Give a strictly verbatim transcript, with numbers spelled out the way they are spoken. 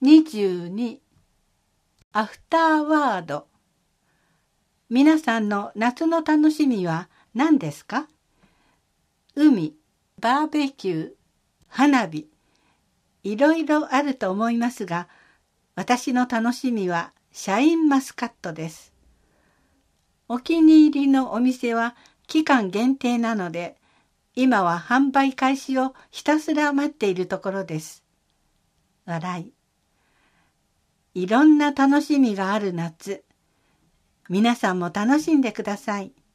にじゅうにアフターワード。皆さんの夏の楽しみは何ですか？海、バーベキュー、花火、いろいろあると思いますが、私の楽しみはシャインマスカットです。お気に入りのお店は期間限定なので、今は販売開始をひたすら待っているところです。笑い。いろんな楽しみがある夏。皆さんも楽しんでください。